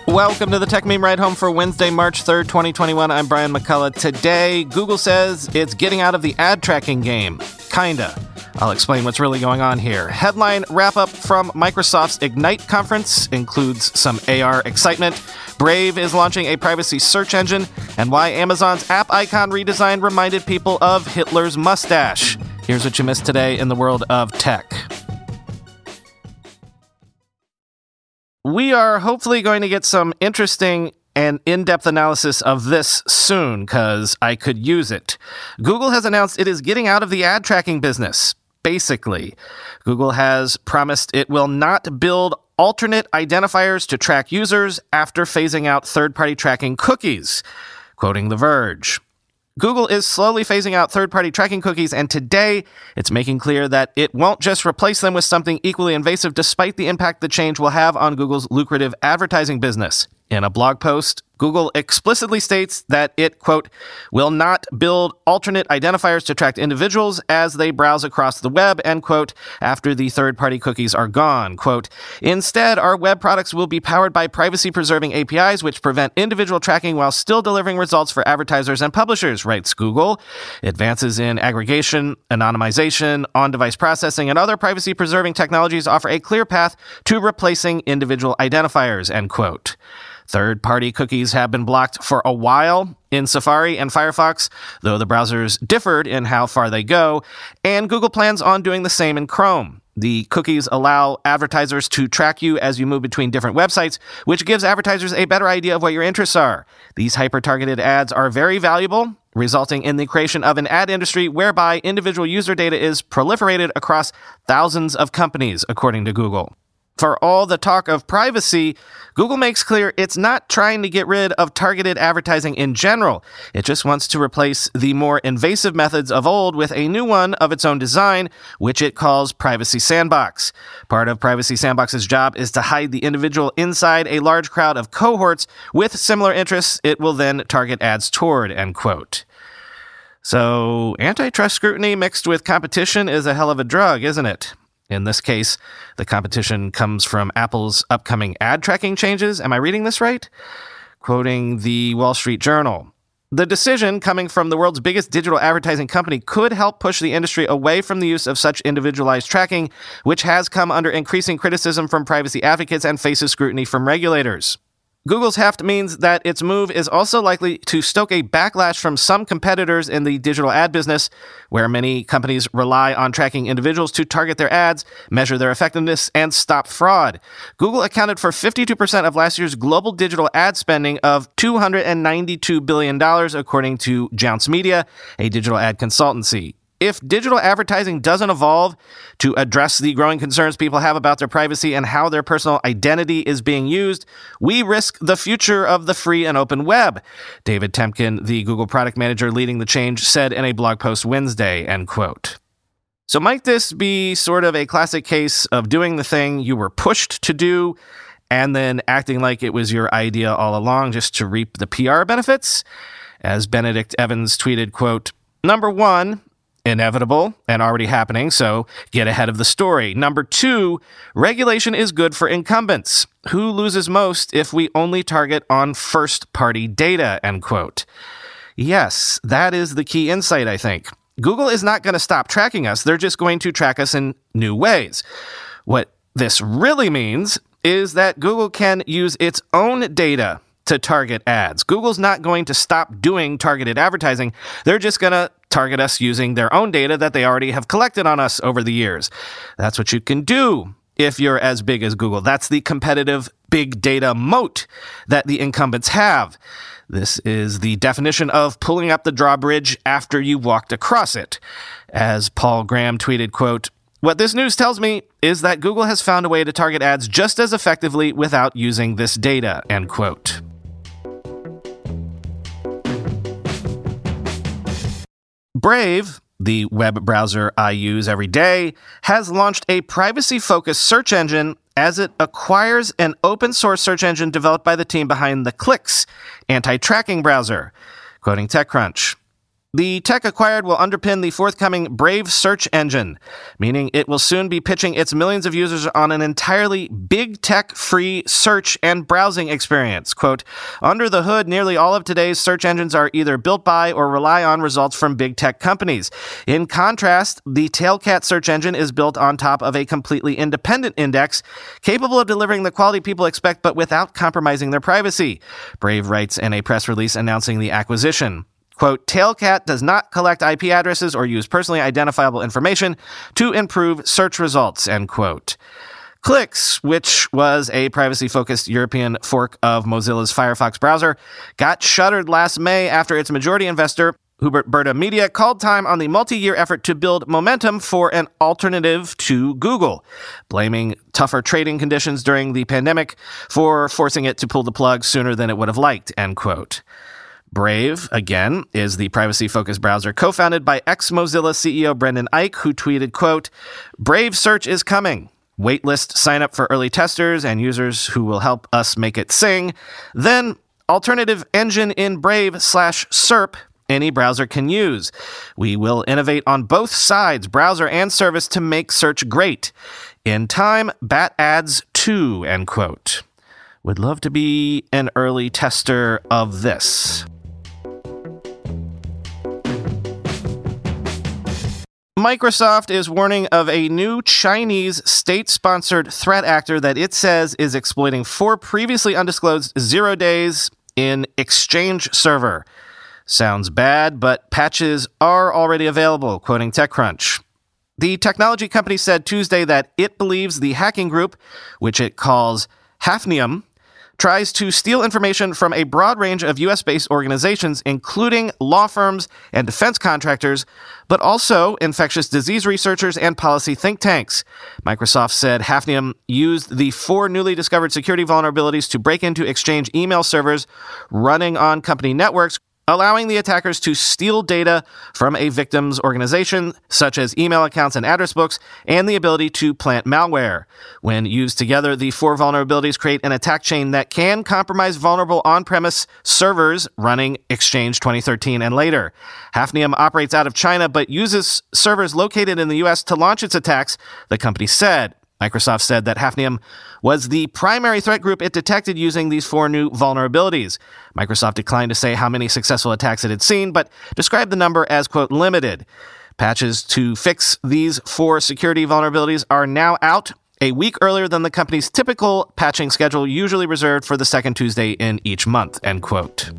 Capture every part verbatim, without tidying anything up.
Welcome to the Tech Meme Ride Home for Wednesday, March third, twenty twenty-one. I'm Brian McCullough. Today, Google says it's getting out of the ad tracking game. Kinda. I'll explain what's really going on here. Headline wrap-up from Microsoft's Ignite conference includes some A R excitement. Brave is launching a privacy search engine, and why Amazon's app icon redesign reminded people of Hitler's mustache. Here's what you missed today in the world of tech. We are hopefully going to get some interesting and in-depth analysis of this soon, because I could use it. Google has announced it is getting out of the ad tracking business. Basically, Google has promised it will not build alternate identifiers to track users after phasing out third-party tracking cookies, quoting The Verge. Google is slowly phasing out third-party tracking cookies, and today it's making clear that it won't just replace them with something equally invasive, despite the impact the change will have on Google's lucrative advertising business. In a blog post, Google explicitly states that it, quote, will not build alternate identifiers to track individuals as they browse across the web, end quote, after the third-party cookies are gone. Quote, instead, our web products will be powered by privacy-preserving A P Is which prevent individual tracking while still delivering results for advertisers and publishers, writes Google. Advances in aggregation, anonymization, on-device processing, and other privacy-preserving technologies offer a clear path to replacing individual identifiers, end quote. Third-party cookies have been blocked for a while in Safari and Firefox, though the browsers differed in how far they go, and Google plans on doing the same in Chrome. The cookies allow advertisers to track you as you move between different websites, which gives advertisers a better idea of what your interests are. These hyper-targeted ads are very valuable, resulting in the creation of an ad industry whereby individual user data is proliferated across thousands of companies, according to Google. For all the talk of privacy, Google makes clear it's not trying to get rid of targeted advertising in general. It just wants to replace the more invasive methods of old with a new one of its own design, which it calls Privacy Sandbox. Part of Privacy Sandbox's job is to hide the individual inside a large crowd of cohorts with similar interests it will then target ads toward, end quote. So, antitrust scrutiny mixed with competition is a hell of a drug, isn't it? In this case, the competition comes from Apple's upcoming ad tracking changes. Am I reading this right? Quoting the Wall Street Journal. The decision, coming from the world's biggest digital advertising company, could help push the industry away from the use of such individualized tracking, which has come under increasing criticism from privacy advocates and faces scrutiny from regulators. Google's heft means that its move is also likely to stoke a backlash from some competitors in the digital ad business, where many companies rely on tracking individuals to target their ads, measure their effectiveness, and stop fraud. Google accounted for fifty-two percent of last year's global digital ad spending of two hundred ninety-two billion dollars, according to Jounce Media, a digital ad consultancy. If digital advertising doesn't evolve to address the growing concerns people have about their privacy and how their personal identity is being used, we risk the future of the free and open web, David Temkin, the Google product manager leading the change, said in a blog post Wednesday, end quote. So might this be sort of a classic case of doing the thing you were pushed to do and then acting like it was your idea all along just to reap the P R benefits? As Benedict Evans tweeted, quote, number one, inevitable and already happening, so get ahead of the story. Number two, regulation is good for incumbents. Who loses most if we only target on first-party data, end quote. Yes, that is the key insight, I think. Google is not going to stop tracking us. They're just going to track us in new ways. What this really means is that Google can use its own data to target ads. Google's not going to stop doing targeted advertising. They're just going to target us using their own data that they already have collected on us over the years. That's what you can do if you're as big as Google. That's the competitive big data moat that the incumbents have. This is the definition of pulling up the drawbridge after you walked across it. As Paul Graham tweeted, quote, what this news tells me is that Google has found a way to target ads just as effectively without using this data, end quote. Brave, the web browser I use every day, has launched a privacy-focused search engine as it acquires an open-source search engine developed by the team behind the Clicks anti-tracking browser, quoting TechCrunch. The tech acquired will underpin the forthcoming Brave search engine, meaning it will soon be pitching its millions of users on an entirely big tech-free search and browsing experience. Quote, under the hood, nearly all of today's search engines are either built by or rely on results from big tech companies. In contrast, the Tailcat search engine is built on top of a completely independent index, capable of delivering the quality people expect but without compromising their privacy, Brave writes in a press release announcing the acquisition. Quote, Tailcat does not collect I P addresses or use personally identifiable information to improve search results, end quote. Clicks, which was a privacy-focused European fork of Mozilla's Firefox browser, got shuttered last May after its majority investor, Hubert Burda Media, called time on the multi-year effort to build momentum for an alternative to Google, blaming tougher trading conditions during the pandemic for forcing it to pull the plug sooner than it would have liked, end quote. Brave, again, is the privacy-focused browser co-founded by ex-Mozilla C E O Brendan Eich, who tweeted, quote, Brave search is coming. Waitlist sign up for early testers and users who will help us make it sing. Then, alternative engine in Brave slash S E R P any browser can use. We will innovate on both sides, browser and service, to make search great. In time, Bat Ads two, end quote. Would love to be an early tester of this. Microsoft is warning of a new Chinese state-sponsored threat actor that it says is exploiting four previously undisclosed zero days in Exchange Server. Sounds bad, but patches are already available, quoting TechCrunch. The technology company said Tuesday that it believes the hacking group, which it calls Hafnium, tries to steal information from a broad range of U S-based organizations, including law firms and defense contractors, but also infectious disease researchers and policy think tanks. Microsoft said Hafnium used the four newly discovered security vulnerabilities to break into Exchange email servers running on company networks, allowing the attackers to steal data from a victim's organization, such as email accounts and address books, and the ability to plant malware. When used together, the four vulnerabilities create an attack chain that can compromise vulnerable on-premise servers running Exchange twenty thirteen and later. Hafnium operates out of China, but uses servers located in the U S to launch its attacks, the company said. Microsoft said that Hafnium was the primary threat group it detected using these four new vulnerabilities. Microsoft declined to say how many successful attacks it had seen, but described the number as, quote, limited. Patches to fix these four security vulnerabilities are now out, a week earlier than the company's typical patching schedule, usually reserved for the second Tuesday in each month, end quote.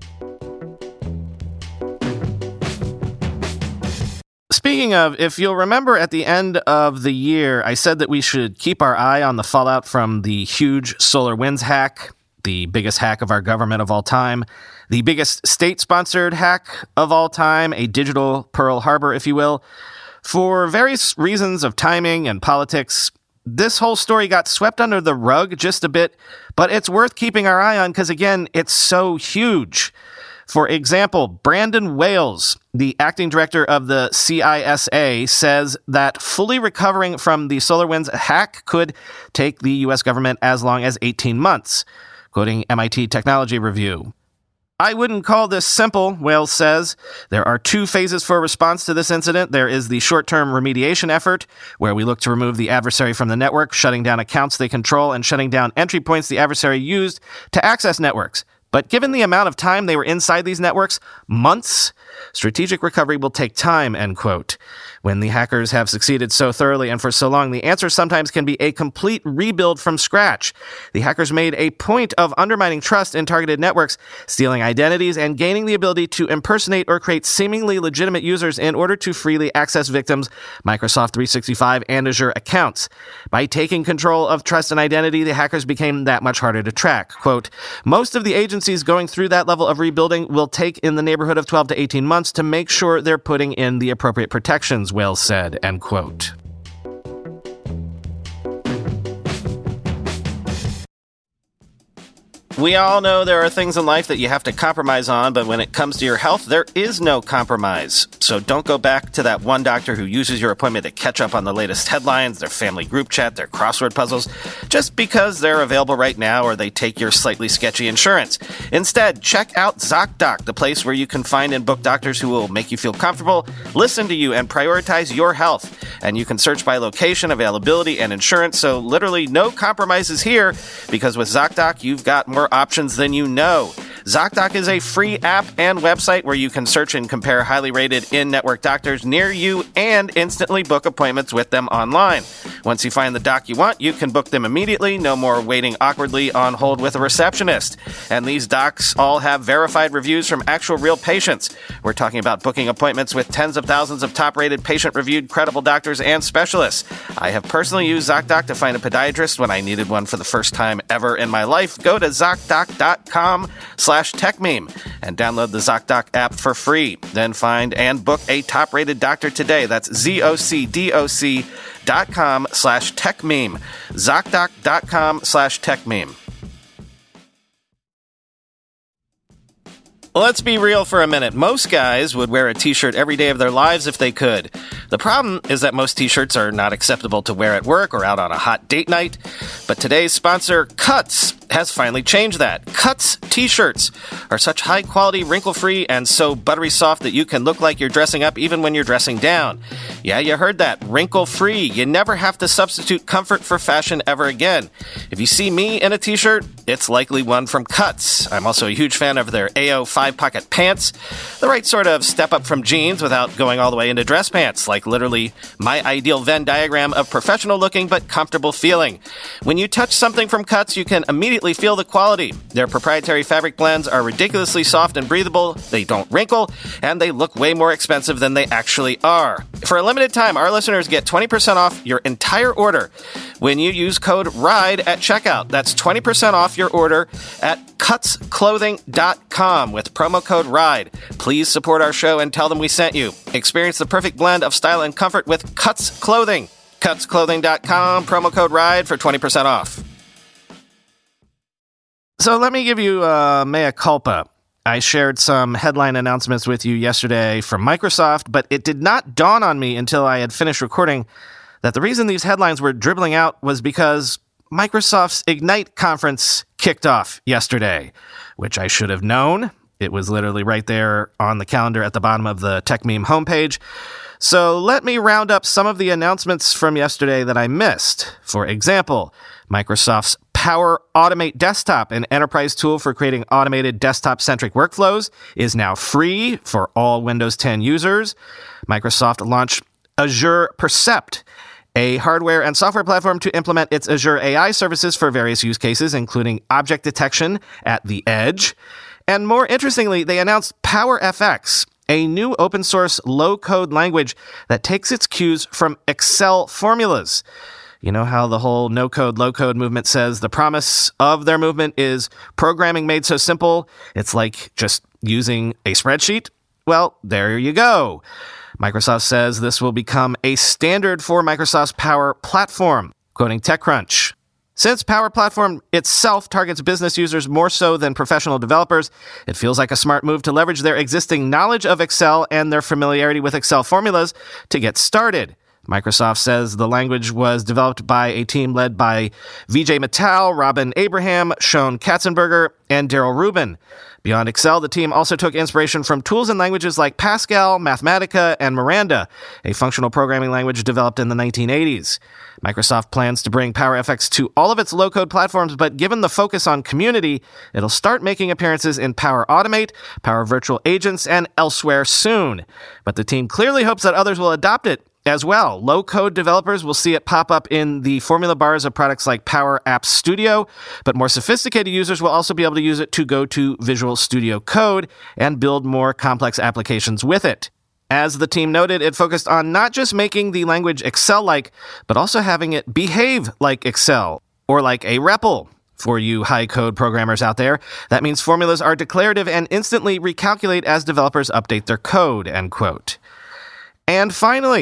Speaking of, if you'll remember at the end of the year, I said that we should keep our eye on the fallout from the huge SolarWinds hack, the biggest hack of our government of all time, the biggest state-sponsored hack of all time, a digital Pearl Harbor, if you will. For various reasons of timing and politics, this whole story got swept under the rug just a bit, but it's worth keeping our eye on because, again, it's so huge. For example, Brandon Wales, the acting director of the C I S A, says that fully recovering from the SolarWinds hack could take the U S government as long as eighteen months, quoting M I T Technology Review. I wouldn't call this simple, Wales says. There are two phases for response to this incident. There is the short-term remediation effort, where we look to remove the adversary from the network, shutting down accounts they control and shutting down entry points the adversary used to access networks. But given the amount of time they were inside these networks, months, strategic recovery will take time, end quote. When the hackers have succeeded so thoroughly and for so long, the answer sometimes can be a complete rebuild from scratch. The hackers made a point of undermining trust in targeted networks, stealing identities, and gaining the ability to impersonate or create seemingly legitimate users in order to freely access victims' Microsoft three sixty-five and Azure accounts. By taking control of trust and identity, the hackers became that much harder to track. Quote, most of the agencies going through that level of rebuilding will take in the neighborhood of twelve to eighteen months to make sure they're putting in the appropriate protections, Wales said, end quote. We all know there are things in life that you have to compromise on, but when it comes to your health, there is no compromise. So don't go back to that one doctor who uses your appointment to catch up on the latest headlines, their family group chat, their crossword puzzles, just because they're available right now or they take your slightly sketchy insurance. Instead, check out ZocDoc, the place where you can find and book doctors who will make you feel comfortable, listen to you, and prioritize your health. And you can search by location, availability, and insurance, so literally no compromises here, because with ZocDoc, you've got more options than you know. ZocDoc is a free app and website where you can search and compare highly rated in-network doctors near you and instantly book appointments with them online. Once you find the doc you want, you can book them immediately, no more waiting awkwardly on hold with a receptionist. And these docs all have verified reviews from actual real patients. We're talking about booking appointments with tens of thousands of top-rated, patient-reviewed, credible doctors and specialists. I have personally used ZocDoc to find a podiatrist when I needed one for the first time ever in my life. Go to ZocDoc.com slash TechMeme and download the ZocDoc app for free. Then find and book a top-rated doctor today. That's Z-O-C-D-O-C dot com slash TechMeme. ZocDoc.com slash TechMeme. Let's be real for a minute. Most guys would wear a t-shirt every day of their lives if they could. The problem is that most t-shirts are not acceptable to wear at work or out on a hot date night. But today's sponsor, Cuts, has finally changed that. Cuts t-shirts are such high-quality, wrinkle-free, and so buttery soft that you can look like you're dressing up even when you're dressing down. Yeah, you heard that. Wrinkle-free. You never have to substitute comfort for fashion ever again. If you see me in a t-shirt, it's likely one from Cuts. I'm also a huge fan of their A O five-pocket pants. The right sort of step up from jeans without going all the way into dress pants, like literally my ideal Venn diagram of professional-looking but comfortable feeling. When you touch something from Cuts, you can immediately feel the quality. Their proprietary fabric blends are ridiculously soft and breathable, they don't wrinkle, and they look way more expensive than they actually are. For a limited time, our listeners get twenty percent off your entire order when you use code RIDE at checkout. That's twenty percent off your order at cuts clothing dot com with promo code RIDE. Please support our show and tell them we sent you. Experience the perfect blend of style and comfort with Cuts Clothing. cuts clothing dot com, promo code RIDE for twenty percent off. So let me give you a mea culpa. I shared some headline announcements with you yesterday from Microsoft, but it did not dawn on me until I had finished recording that the reason these headlines were dribbling out was because Microsoft's Ignite conference kicked off yesterday, which I should have known. It was literally right there on the calendar at the bottom of the TechMeme homepage. So let me round up some of the announcements from yesterday that I missed. For example, Microsoft's Power Automate Desktop, an enterprise tool for creating automated desktop-centric workflows, is now free for all Windows ten users. Microsoft launched Azure Percept, a hardware and software platform to implement its Azure A I services for various use cases, including object detection at the edge. And more interestingly, they announced PowerFX, a new open-source low-code language that takes its cues from Excel formulas. You know how the whole no-code, low-code movement says the promise of their movement is programming made so simple, it's like just using a spreadsheet? Well, there you go. Microsoft says this will become a standard for Microsoft's Power Platform, quoting TechCrunch. Since Power Platform itself targets business users more so than professional developers, it feels like a smart move to leverage their existing knowledge of Excel and their familiarity with Excel formulas to get started. Microsoft says the language was developed by a team led by Vijay Mittal, Robin Abraham, Sean Katzenberger, and Daryl Rubin. Beyond Excel, the team also took inspiration from tools and languages like Pascal, Mathematica, and Miranda, a functional programming language developed in the nineteen eighties. Microsoft plans to bring PowerFX to all of its low-code platforms, but given the focus on community, it'll start making appearances in Power Automate, Power Virtual Agents, and elsewhere soon. But the team clearly hopes that others will adopt it as well. Low-code developers will see it pop up in the formula bars of products like Power Apps Studio, but more sophisticated users will also be able to use it to go to Visual Studio Code and build more complex applications with it. As the team noted, it focused on not just making the language Excel-like, but also having it behave like Excel, or like a R E P L. For you high-code programmers out there, that means formulas are declarative and instantly recalculate as developers update their code, end quote. And finally,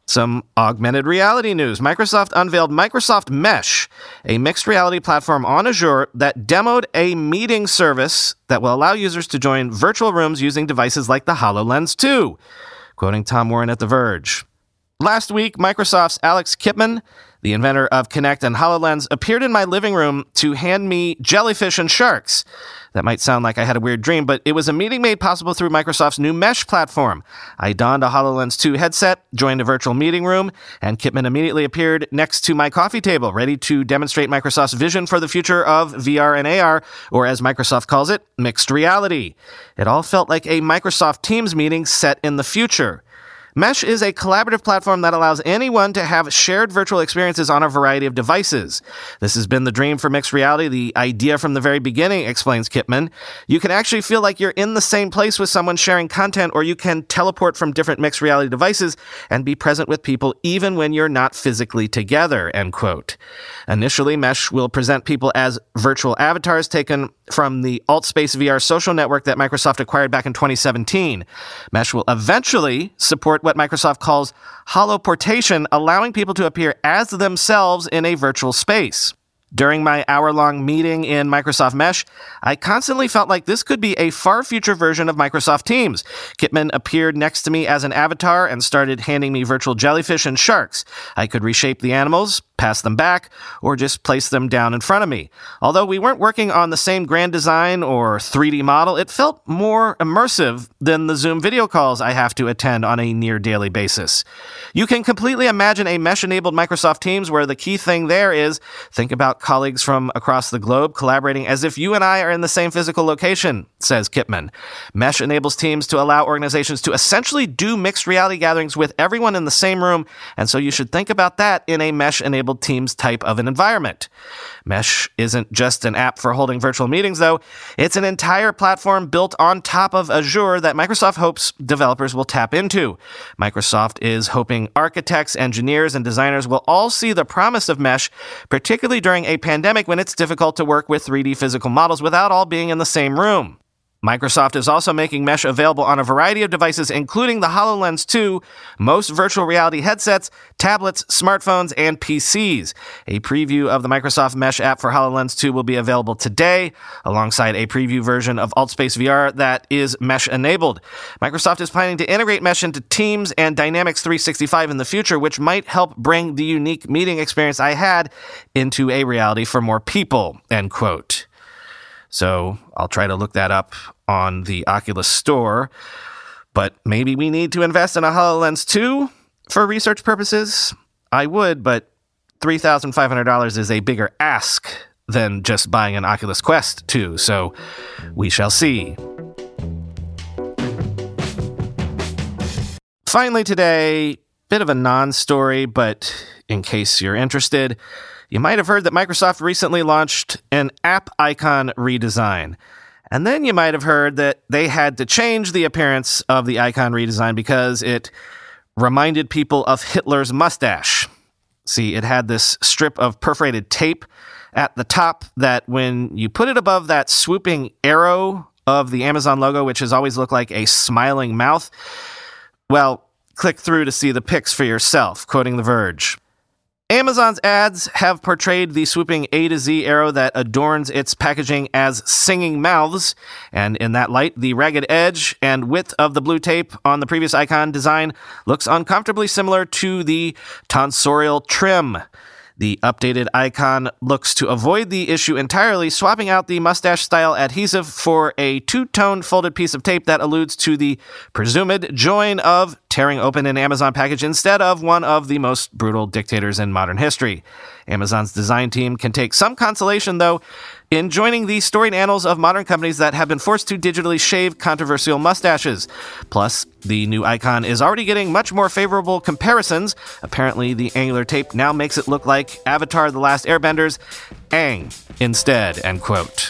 Some augmented reality news. Microsoft unveiled Microsoft Mesh, a mixed reality platform on Azure that demoed a meeting service that will allow users to join virtual rooms using devices like the HoloLens two, quoting Tom Warren at The Verge. Last week, Microsoft's Alex Kipman, the inventor of Kinect and HoloLens, appeared in my living room to hand me jellyfish and sharks. That might sound like I had a weird dream, but it was a meeting made possible through Microsoft's new Mesh platform. I donned a HoloLens two headset, joined a virtual meeting room, and Kipman immediately appeared next to my coffee table, ready to demonstrate Microsoft's vision for the future of V R and A R, or as Microsoft calls it, mixed reality. It all felt like a Microsoft Teams meeting set in the future. Mesh is a collaborative platform that allows anyone to have shared virtual experiences on a variety of devices. This has been the dream for mixed reality, the idea from the very beginning, explains Kipman. You can actually feel like you're in the same place with someone sharing content, or you can teleport from different mixed reality devices and be present with people even when you're not physically together, end quote. Initially, Mesh will present people as virtual avatars taken from the AltSpace V R social network that Microsoft acquired back in twenty seventeen. Mesh will eventually support what Microsoft calls holoportation, allowing people to appear as themselves in a virtual space. During my hour-long meeting in Microsoft Mesh, I constantly felt like this could be a far future version of Microsoft Teams. Kipman appeared next to me as an avatar and started handing me virtual jellyfish and sharks. I could reshape the animals, pass them back, or just place them down in front of me. Although we weren't working on the same grand design or three D model, it felt more immersive than the Zoom video calls I have to attend on a near-daily basis. You can completely imagine a Mesh-enabled Microsoft Teams where the key thing there is think about colleagues from across the globe collaborating as if you and I are in the same physical location, says Kipman. Mesh enables teams to allow organizations to essentially do mixed reality gatherings with everyone in the same room, and so you should think about that in a Mesh-enabled Teams type of an environment. Mesh isn't just an app for holding virtual meetings, though. It's an entire platform built on top of Azure that Microsoft hopes developers will tap into. Microsoft is hoping architects, engineers, and designers will all see the promise of Mesh, particularly during a pandemic when it's difficult to work with three D physical models without all being in the same room. Microsoft is also making Mesh available on a variety of devices, including the HoloLens two, most virtual reality headsets, tablets, smartphones, and P Cs. A preview of the Microsoft Mesh app for HoloLens two will be available today, alongside a preview version of AltSpace V R that is Mesh-enabled. Microsoft is planning to integrate Mesh into Teams and Dynamics three sixty-five in the future, which might help bring the unique meeting experience I had into a reality for more people, end quote. So I'll try to look that up on the Oculus Store. But maybe we need to invest in a HoloLens two for research purposes? I would, but three thousand five hundred dollars is a bigger ask than just buying an Oculus Quest two, so we shall see. Finally today, bit of a non-story, but in case you're interested, you might have heard that Microsoft recently launched an app icon redesign. And then you might have heard that they had to change the appearance of the icon redesign because it reminded people of Hitler's mustache. See, it had this strip of perforated tape at the top that when you put it above that swooping arrow of the Amazon logo, which has always looked like a smiling mouth, well, click through to see the pics for yourself, quoting The Verge. Amazon's ads have portrayed the swooping A to Z arrow that adorns its packaging as singing mouths, and in that light, the ragged edge and width of the blue tape on the previous icon design looks uncomfortably similar to the tonsorial trim. The updated icon looks to avoid the issue entirely, swapping out the mustache-style adhesive for a two-tone folded piece of tape that alludes to the presumed join of tearing open an Amazon package instead of one of the most brutal dictators in modern history. Amazon's design team can take some consolation, though, in joining the storied annals of modern companies that have been forced to digitally shave controversial mustaches. Plus, the new icon is already getting much more favorable comparisons. Apparently, the angular tape now makes it look like Avatar: The Last Airbender's Aang instead, end quote.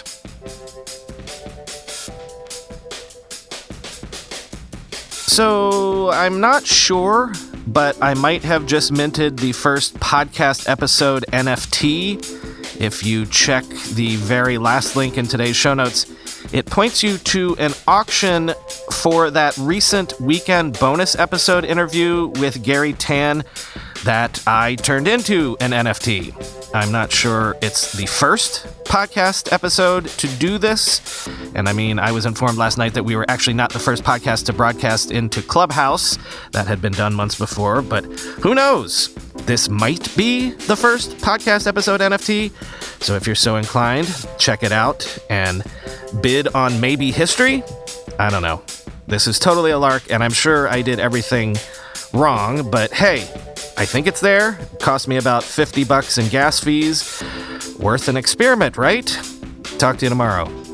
So, I'm not sure, but I might have just minted the first podcast episode N F T. If you check the very last link in today's show notes, it points you to an auction for that recent weekend bonus episode interview with Gary Tan that I turned into an N F T. I'm not sure it's the first podcast episode to do this. And I mean, I was informed last night that we were actually not the first podcast to broadcast into Clubhouse. That had been done months before, but who knows? This might be the first podcast episode N F T. So if you're so inclined, check it out and bid on maybe history. I don't know. This is totally a lark, and I'm sure I did everything wrong, but hey, I think it's there. It cost me about fifty bucks in gas fees. Worth an experiment, right? Talk to you tomorrow.